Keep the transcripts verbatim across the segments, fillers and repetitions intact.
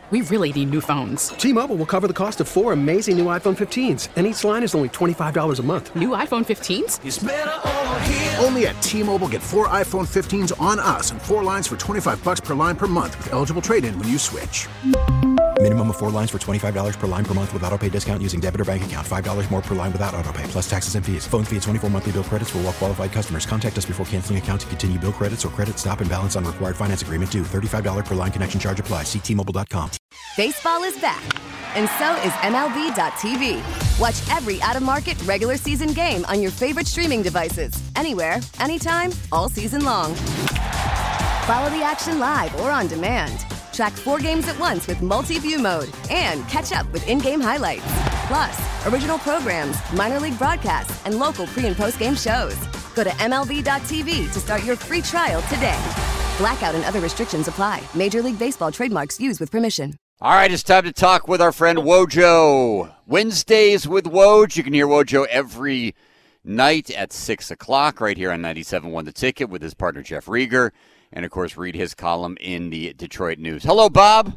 We really need new phones. T-Mobile will cover the cost of four amazing new iPhone fifteens, and each line is only twenty-five dollars a month. New iPhone fifteens? It's better over here. Only at T-Mobile, get four iPhone fifteens on us and four lines for twenty-five dollars per line per month with eligible trade-in when you switch. Minimum of four lines for twenty-five dollars per line per month with autopay discount using debit or bank account. five dollars more per line without autopay, plus taxes and fees. Phone fee at twenty-four monthly bill credits for well qualified customers. Contact us before canceling account to continue bill credits or credit stop and balance on required finance agreement due. thirty-five dollars per line connection charge applies. See T Mobile dot com. Baseball is back, and so is M L B dot T V. Watch every out-of-market regular season game on your favorite streaming devices. Anywhere, anytime, all season long. Follow the action live or on demand. Track four games at once with multi-view mode and catch up with in-game highlights. Plus, original programs, minor league broadcasts, and local pre- and post-game shows. Go to M L B dot T V to start your free trial today. Blackout and other restrictions apply. Major League Baseball trademarks used with permission. All right, it's time to talk with our friend Wojo. Wednesdays with Woj. You can hear Wojo every night at six o'clock right here on ninety-seven point one The Ticket with his partner Jeff Rieger. And, of course, read his column in the Detroit News. Hello, Bob.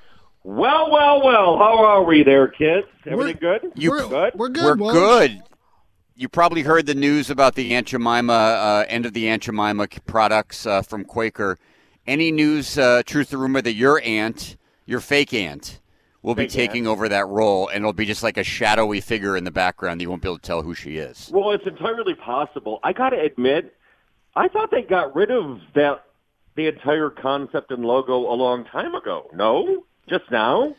Well, well, well. How are we there, kids? Everything we're, good? You, we're good? We're good. We're Woj. good. You probably heard the news about the Aunt Jemima, uh, end of the Aunt Jemima products uh, from Quaker. Any news, uh, truth or rumor, that your aunt, your fake aunt, will fake be taking aunt. over that role, and it'll be just like a shadowy figure in the background. You won't be able to tell who she is. Well, it's entirely possible. I got to admit, I thought they got rid of that the entire concept and logo a long time ago. No? Just now?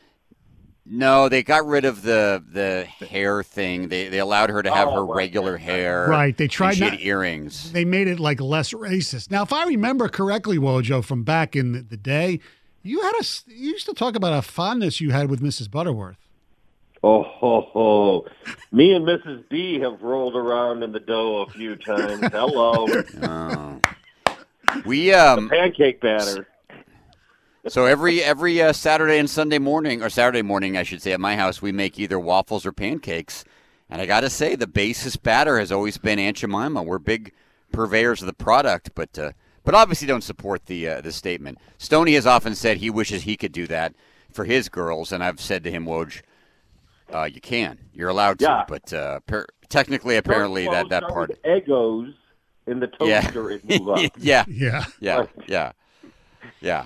No, they got rid of the the hair thing. They they allowed her to have Oh, her right, regular right, hair. Right, they tried and she not- had earrings. They made it like less racist. Now, if I remember correctly, Wojo, from back in the, the day, you had a you used to talk about a fondness you had with Missus Butterworth. Oh, ho, ho. Me and Missus B have rolled around in the dough a few times. Hello. Oh. We um Pancake batter. so every every uh, Saturday and Sunday morning, or Saturday morning, I should say, at my house, we make either waffles or pancakes. And I got to say, the basis batter has always been Aunt Jemima. We're big purveyors of the product, but uh, but obviously don't support the uh, the statement. Stoney has often said he wishes he could do that for his girls, and I've said to him, Woj, uh, you can, you're allowed to, Yeah. but uh, per- technically, apparently, Don't that that start part. with Eggos in the Yeah. toaster and move up. yeah, Yeah. yeah, yeah, yeah.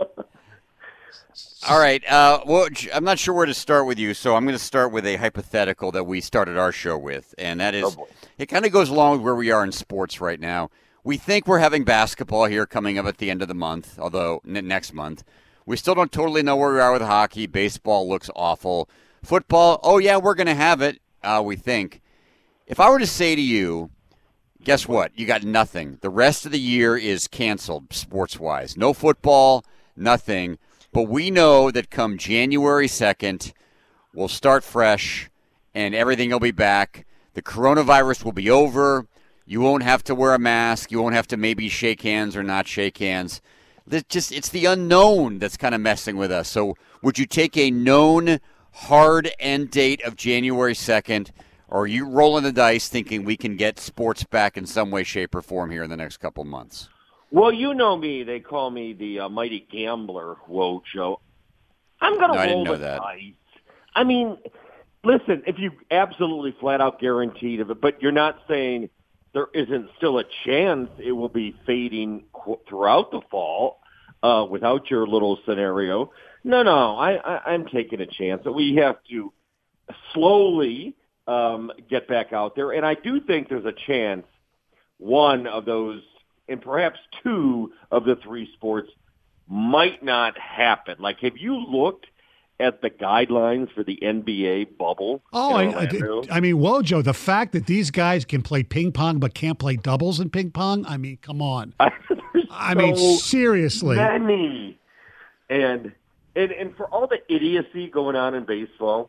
All right. Uh, well, J- I'm not sure where to start with you, so I'm going to start with a hypothetical that we started our show with, and that is, Oh, boy. it kind of goes along with where we are in sports right now. We think we're having basketball here coming up at the end of the month, although n- next month. We still don't totally know where we are with hockey. Baseball looks awful. Football, oh, yeah, we're going to have it, uh, we think. If I were to say to you, guess what? You got nothing. The rest of the year is canceled sports-wise. No football, nothing. But we know that come January second, we'll start fresh, and everything will be back. The coronavirus will be over. You won't have to wear a mask. You won't have to maybe shake hands or not shake hands. It's just it's the unknown that's kind of messing with us. So would you take a known hard end date of January second, or are you rolling the dice thinking we can get sports back in some way, shape, or form here in the next couple months? Well, you know me. They call me the uh, mighty gambler, Wojo. I'm going to No, I didn't roll know the that. dice. I mean, listen, if you absolutely flat out guaranteed of it, but you're not saying there isn't still a chance it will be fading qu- throughout the fall uh, without your little scenario. No, no, I, I, I'm taking a chance that we have to slowly um, get back out there. And I do think there's a chance one of those and perhaps two of the three sports might not happen. Like, have you looked at the guidelines for the N B A bubble? Oh, I, in Orlando? I, I mean, Wojo, the fact that these guys can play ping pong but can't play doubles in ping pong, I mean, come on. There's I mean, so seriously. many. And, and, and for all the idiocy going on in baseball,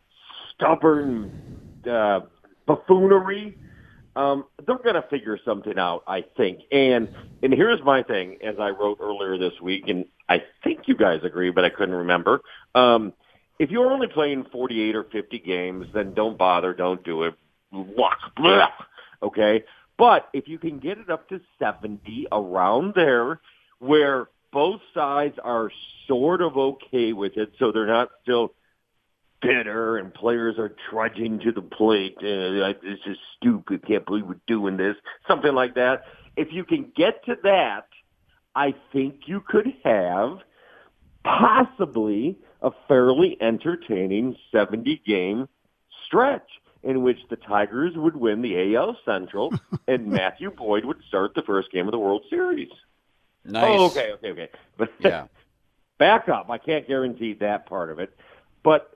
stubborn uh, buffoonery, Um, they're going to figure something out, I think. And and here's my thing, as I wrote earlier this week, and I think you guys agree, but I couldn't remember. Um, if you're only playing forty-eight or fifty games, then don't bother, don't do it. Luck, blah, okay? But if you can get it up to seventy, around there, where both sides are sort of okay with it, so they're not still bitter and players are trudging to the plate. Uh, like, this is stupid. Can't believe we're doing this. Something like that. If you can get to that, I think you could have possibly a fairly entertaining seventy-game stretch in which the Tigers would win the A L Central and Matthew Boyd would start the first game of the World Series. Nice. Oh, okay, okay, okay. But yeah. Back up. I can't guarantee that part of it. But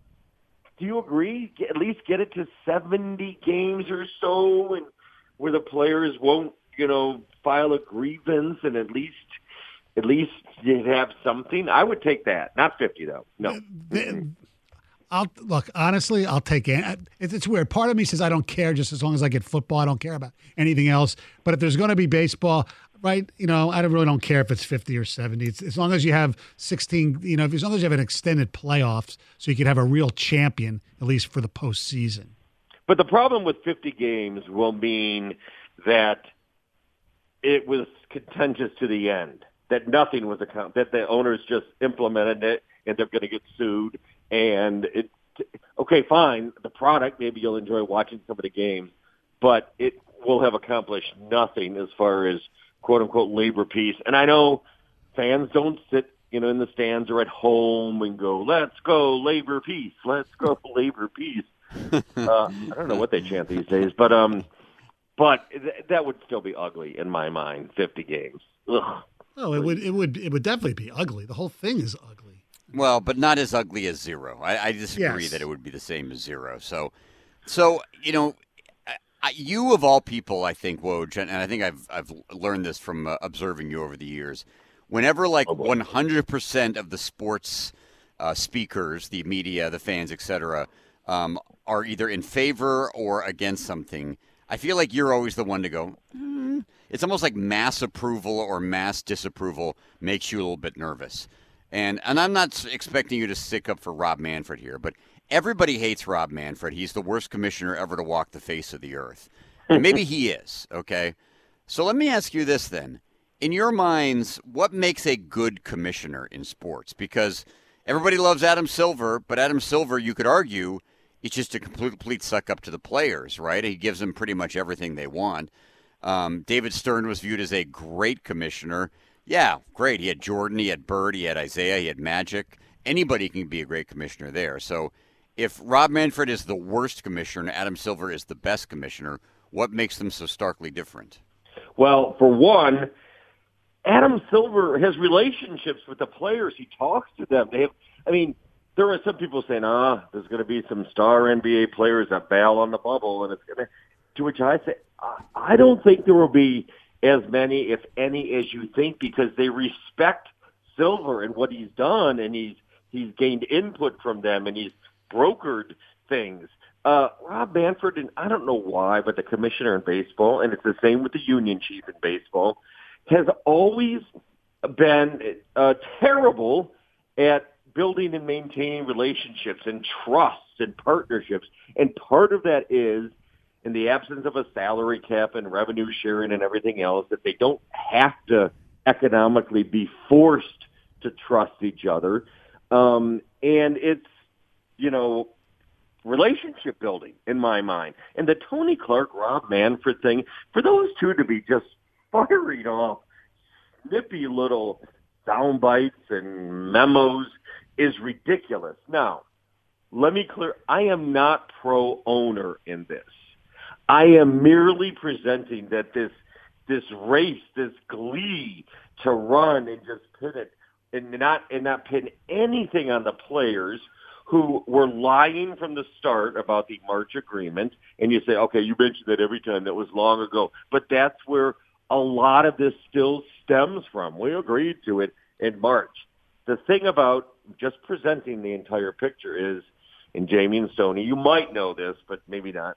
do you agree? At least get it to seventy games or so, and where the players won't, you know, file a grievance, and at least at least you'd have something. I would take that. Not fifty though. No. I'll look, honestly, I'll take it. It's, it's weird. Part of me says I don't care, just as long as I get football. I don't care about anything else. But if there's going to be baseball, right, you know, I really don't care if it's fifty or seventy. It's, as long as you have sixteen, you know, as long as you have an extended playoffs so you could have a real champion, at least for the postseason. But the problem with fifty games will mean that it was contentious to the end, that nothing was account, that the owners just implemented it and they're going to get sued. And it, okay, fine, the product, maybe you'll enjoy watching some of the games, but it will have accomplished nothing as far as quote unquote labor peace. And I know fans don't sit, you know, in the stands or at home and go, let's go labor peace, let's go labor peace. uh, I don't know what they chant these days, but, um, but th- that would still be ugly in my mind, fifty games. Ugh. Oh, it would, it would, it would definitely be ugly. The whole thing is ugly. Well, but not as ugly as zero. I, I disagree Yes. that it would be the same as zero. So, so you know, I, you of all people, I think, Woj, and I think I've I've learned this from uh, observing you over the years. Whenever like one hundred percent of the sports uh, speakers, the media, the fans, et cetera, um, are either in favor or against something, I feel like you're always the one to go, mm. It's almost like mass approval or mass disapproval makes you a little bit nervous. And and I'm not expecting you to stick up for Rob Manfred here, but everybody hates Rob Manfred. He's the worst commissioner ever to walk the face of the earth. And maybe he is, okay? So let me ask you this then. In your minds, what makes a good commissioner in sports? Because everybody loves Adam Silver, but Adam Silver, you could argue, is just a complete, complete suck up to the players, right? He gives them pretty much everything they want. Um, David Stern was viewed as a great commissioner. Yeah, great. He had Jordan, he had Bird, he had Isaiah, he had Magic. Anybody can be a great commissioner there. So if Rob Manfred is the worst commissioner and Adam Silver is the best commissioner, what makes them so starkly different? Well, for one, Adam Silver has relationships with the players. He talks to them. They have, I mean, there are some people saying, ah, there's going to be some star N B A players that bail on the bubble, and it's going to, to which I say, I don't think there will be as many, if any, as you think, because they respect Silver and what he's done, and he's he's gained input from them, and he's brokered things. Uh, Rob Manfred, and I don't know why, but the commissioner in baseball, and it's the same with the union chief in baseball, has always been uh, terrible at building and maintaining relationships and trusts and partnerships. And part of that is, in the absence of a salary cap and revenue sharing and everything else, that they don't have to economically be forced to trust each other. Um, and it's, you know, relationship building in my mind. And the Tony Clark, Rob Manfred thing, for those two to be just firing off snippy little sound bites and memos is ridiculous. Now, let me clear, I am not pro-owner in this. I am merely presenting that this this race, this glee to run and just pin it and not and not pin anything on the players who were lying from the start about the March agreement. And you say, okay, you mentioned that every time. That was long ago. But that's where a lot of this still stems from. We agreed to it in March. The thing about just presenting the entire picture is, and Jamie and Stoney, you might know this, but maybe not,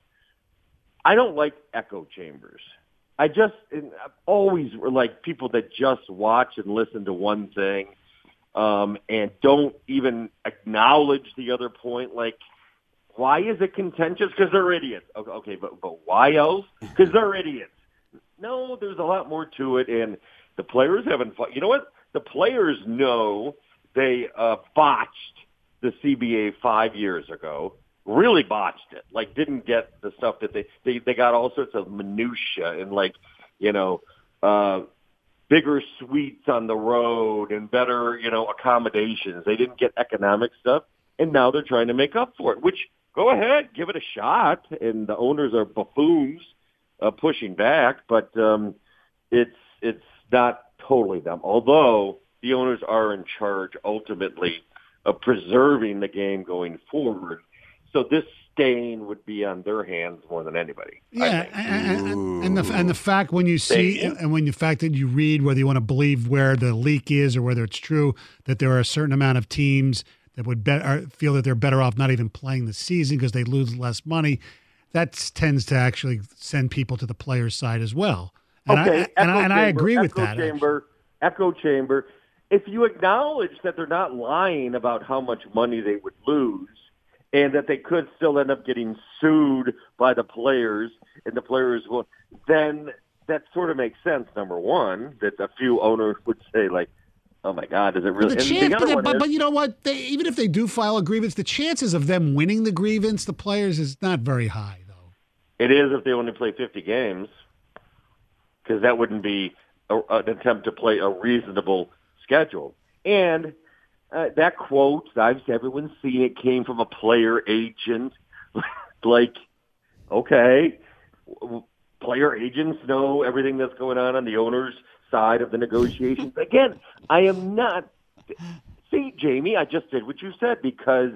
I don't like echo chambers. I just and I've always like people that just watch and listen to one thing um, and don't even acknowledge the other point. Like, why is it contentious? Because they're idiots. Okay, but, but why else? Because they're idiots. No, there's a lot more to it, and the players haven't fought. You know what? the players know they uh, botched the C B A five years ago. Really botched it. Like, didn't get the stuff that they they, they got all sorts of minutia and like, you know, uh, bigger suites on the road and better, you know, accommodations. They didn't get economic stuff, and now they're trying to make up for it. Which, go ahead, give it a shot. And the owners are buffoons uh, pushing back, but um, it's it's not totally them. Although the owners are in charge ultimately of preserving the game going forward. So this stain would be on their hands more than anybody. Yeah, and, and, and the and the fact when you see and when the fact that you read, whether you want to believe where the leak is or whether it's true, that there are a certain amount of teams that would better feel that they're better off not even playing the season because they lose less money. That tends to actually send people to the players' side as well. And okay, I, and, I, and chamber, I agree with echo that. Chamber, echo chamber. If you acknowledge that they're not lying about how much money they would lose, and that they could still end up getting sued by the players, and the players will, then that sort of makes sense, number one, that a few owners would say, like, oh, my God, is it really? But, the chance, the but, but, but, but you know what? They, even if they do file a grievance, the chances of them winning the grievance, the players, is not very high, though. It is if they only play fifty games, because that wouldn't be a, an attempt to play a reasonable schedule. And Uh, that quote, I've everyone's seen it, came from a player agent. Like, okay, player agents know everything that's going on on the owner's side of the negotiations. Again, I am not. See, Jamie, I just did what you said because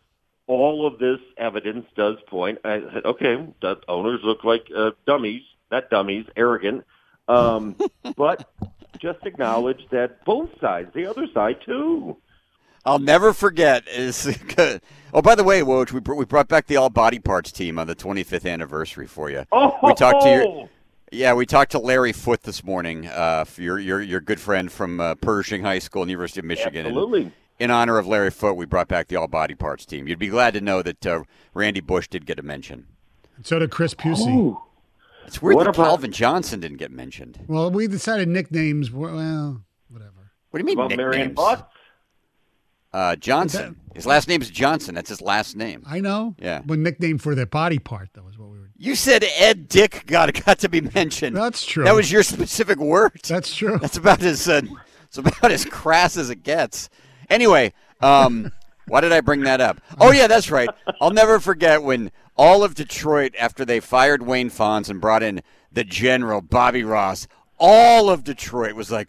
all of this evidence does point. I said, okay, the owners look like uh, dummies, not dummies, arrogant. Um, but just acknowledge that both sides, the other side too. I'll never forget is oh, by the way, Woj, we we brought back the all body parts team on the twenty-fifth anniversary for you. Oh, we talked to your, yeah, we talked to Larry Foote this morning, uh, your your your good friend from uh, Pershing High School and University of Michigan. Absolutely. And in honor of Larry Foote, we brought back the all body parts team. You'd be glad to know that uh, Randy Bush did get a mention. And so did Chris Pusey. Oh. It's weird What that about- Calvin Johnson didn't get mentioned. Well, we decided nicknames were, well, whatever. What do you mean About Marion nicknames? Butts? Uh, Johnson. His last name is Johnson. That's his last name. I know. Yeah. But nickname for their body part, though, is what we were. You said Ed Dick got got to be mentioned. That's true. That was your specific word. That's true. That's about as uh, it's about as crass as it gets. Anyway, um, why did I bring that up? Oh yeah, that's right. I'll never forget when all of Detroit, after they fired Wayne Fonz and brought in the General Bobby Ross, all of Detroit was like,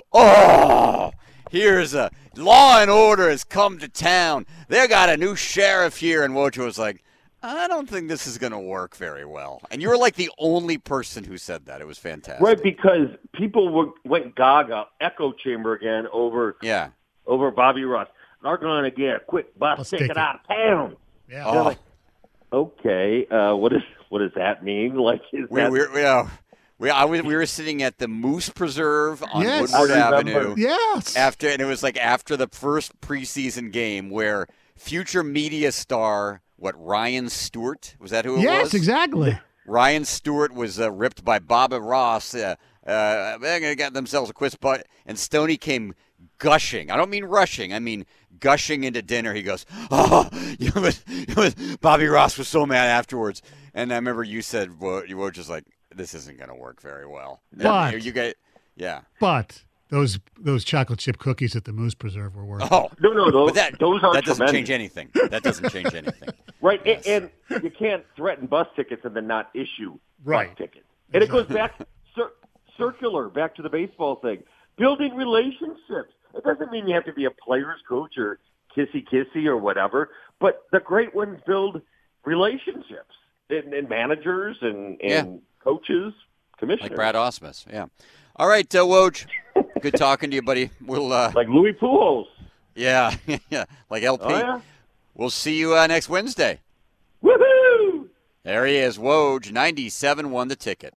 oh. Here's a law and order has come to town. They got a new sheriff here. And Woj was like, I don't think this is going to work very well. And you were like the only person who said that. It was fantastic. Right, because people were, went gaga, echo chamber again over Yeah. over Bobby Ross. They're going to get a quick bus Bus ticket ticket. out of town. Yeah. They're Oh, like, okay, uh, what is what does that mean? Like, is we, that we, we, uh, we, I was, we were sitting at the Moose Preserve on Yes. Woodward I remember. Avenue. Yes. After and it was like after the first preseason game where future media star, what, Ryan Stewart? Was that who it yes, was? exactly. Ryan Stewart was uh, ripped by Bobby Ross. Uh, uh, they're going to get themselves a quiz, but and Stoney came gushing. I don't mean rushing. I mean gushing into dinner. He goes, "Oh, you know, it was, Bobby Ross was so mad afterwards." And I remember you said, well, "You were just like, this isn't going to work very well." But- And you get, yeah. But those those chocolate chip cookies at the Moose Preserve were worth it. Oh, No, no, those, but that those are that doesn't tremendous. change anything. That doesn't change anything. Right, Yes. and, and you can't threaten bus tickets and then not issue Right. bus tickets. And it goes back cir- circular, back to the baseball thing. Building relationships. It doesn't mean you have to be a player's coach or kissy-kissy or whatever, but the great ones build relationships. And, and managers and, and Yeah. coaches, commissioners. Like Brad Osmus, yeah. All right, uh, Woj, good talking to you, buddy. We'll, uh, Like Louis Pujols. yeah, yeah, like L P. Oh, yeah? We'll see you uh, next Wednesday. Woohoo! There he is, Woj, ninety-seven won the ticket.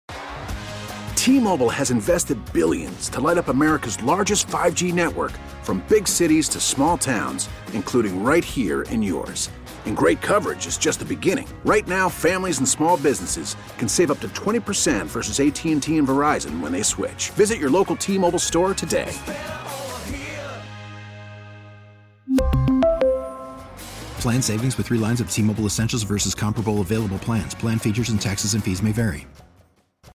T-Mobile has invested billions to light up America's largest five G network, from big cities to small towns, including right here in yours. And great coverage is just the beginning. Right now, families and small businesses can save up to twenty percent versus A T and T and Verizon when they switch. Visit your local T-Mobile store today. Plan savings with three lines of T-Mobile Essentials versus comparable available plans. Plan features and taxes and fees may vary.